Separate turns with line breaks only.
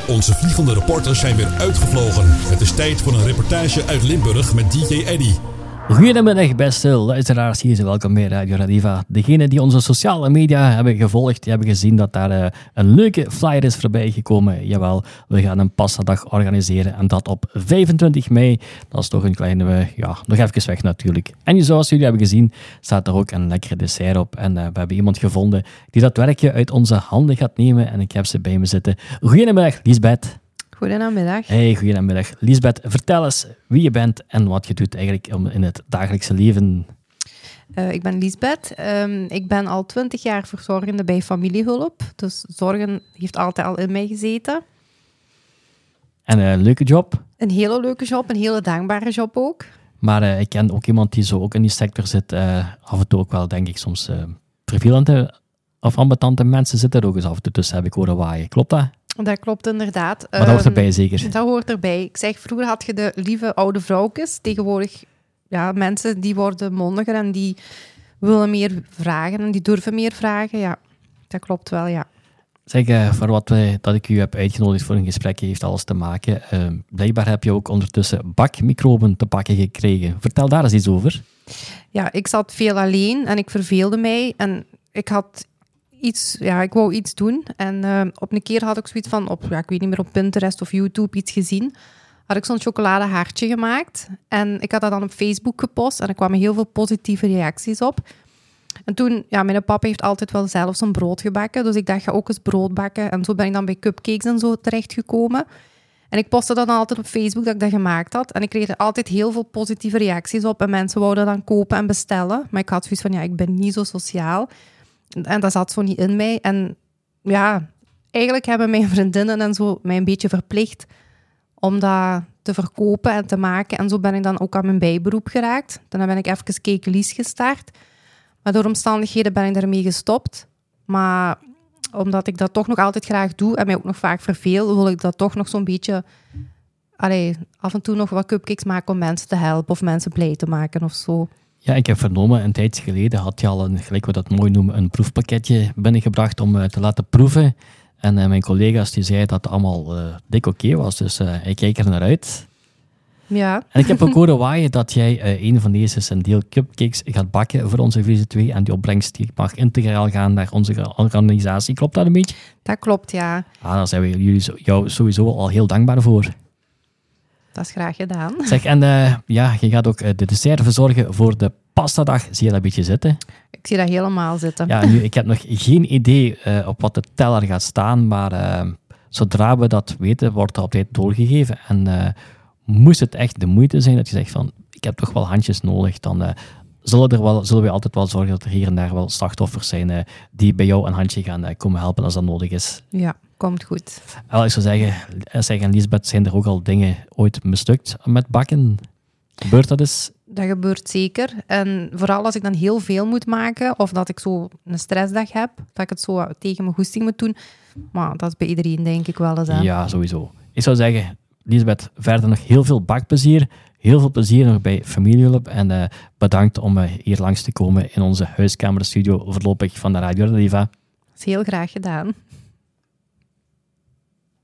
Onze vliegende reporters zijn weer uitgevlogen. Het is tijd voor een reportage uit Limburg met DJ Eddy.
Goedemiddag beste luisteraars, hier is welkom bij Radio Radiva. Degenen die onze sociale media hebben gevolgd, die hebben gezien dat daar een leuke flyer is voorbij gekomen. Jawel, we gaan een pastadag organiseren en dat op 25 mei. Dat is toch een kleine, nog even weg natuurlijk. En zoals jullie hebben gezien, staat er ook een lekkere dessert op. En we hebben iemand gevonden die dat werkje uit onze handen gaat nemen en ik heb ze bij me zitten. Goedemiddag, Liesbeth.
Goedemiddag.
Hey, goedemiddag. Liesbeth, vertel eens wie je bent en wat je doet eigenlijk in het dagelijkse leven.
Ik ben Liesbeth. Ik ben al 20 jaar verzorgende bij familiehulp. Dus zorgen heeft altijd al in mij gezeten.
En een leuke job?
Een hele leuke job, een hele dankbare job ook.
Maar ik ken ook iemand die zo ook in die sector zit. Af en toe ook wel, denk ik, soms vervelende of ambetante mensen zitten er ook eens af en toe tussen, heb ik horen waaien. Klopt dat?
Dat klopt inderdaad.
Maar dat hoort erbij zeker?
Dat hoort erbij. Ik zeg, vroeger had je de lieve oude vrouwtjes. Tegenwoordig, ja, mensen die worden mondiger en die willen meer vragen en die durven meer vragen. Ja, dat klopt wel, ja.
Zeg, voor dat ik u heb uitgenodigd voor een gesprek heeft alles te maken. Blijkbaar heb je ook ondertussen bakmicroben te pakken gekregen. Vertel daar eens iets over.
Ja, ik zat veel alleen en ik verveelde mij en ik wou iets doen. En op een keer had ik zoiets van, ik weet niet meer, op Pinterest of YouTube iets gezien. Had ik zo'n chocoladehartje gemaakt. En ik had dat dan op Facebook gepost. En er kwamen heel veel positieve reacties op. En toen, mijn papa heeft altijd wel zelf zo'n brood gebakken. Dus ik dacht, ga ook eens brood bakken. En zo ben ik dan bij cupcakes en zo terechtgekomen. En ik postte dan altijd op Facebook dat ik dat gemaakt had. En ik kreeg er altijd heel veel positieve reacties op. En mensen wouden dan kopen en bestellen. Maar ik had zoiets van, ik ben niet zo sociaal. En dat zat zo niet in mij. En ja, eigenlijk hebben mijn vriendinnen en zo mij een beetje verplicht om dat te verkopen en te maken. En zo ben ik dan ook aan mijn bijberoep geraakt. Daarna ben ik even Kekelies gestart. Maar door omstandigheden ben ik daarmee gestopt. Maar omdat ik dat toch nog altijd graag doe en mij ook nog vaak verveel, wil ik dat toch nog zo'n beetje af en toe nog wat cupcakes maken om mensen te helpen of mensen blij te maken of zo.
Ja, ik heb vernomen, een tijdje geleden had je al gelijk we dat mooi noemen, een proefpakketje binnengebracht om te laten proeven. En mijn collega's die zeiden dat het allemaal dik oké was, dus ik kijk er naar uit.
Ja.
En ik heb ook horen waaien dat jij een van deze een deel cupcakes gaat bakken voor onze Visie 2 en die opbrengst die mag integraal gaan naar onze organisatie. Klopt dat een beetje?
Dat klopt, ja.
Daar zijn we jullie jou sowieso al heel dankbaar voor.
Dat is graag gedaan.
Zeg, en je gaat ook de dessert verzorgen voor de pastadag. Zie je dat een beetje zitten?
Ik zie dat helemaal zitten.
Ja, nu, ik heb nog geen idee op wat de teller gaat staan, maar zodra we dat weten, wordt dat altijd doorgegeven. En moest het echt de moeite zijn dat je zegt van, ik heb toch wel handjes nodig, dan zullen we altijd wel zorgen dat er hier en daar wel slachtoffers zijn die bij jou een handje gaan komen helpen als dat nodig is.
Ja, komt goed.
Wel, ik zou zeggen, Liesbeth, zijn er ook al dingen ooit mislukt met bakken? Gebeurt dat eens?
Dat gebeurt zeker. En vooral als ik dan heel veel moet maken, of dat ik zo een stressdag heb, dat ik het zo tegen mijn goesting moet doen. Maar dat is bij iedereen, denk ik wel eens aan.
Ja, sowieso. Ik zou zeggen, Liesbeth, verder nog heel veel bakplezier. Heel veel plezier nog bij familiehulp. En bedankt om hier langs te komen in onze huiskamerstudio voorlopig van de Radio Radiva.
Dat is heel graag gedaan.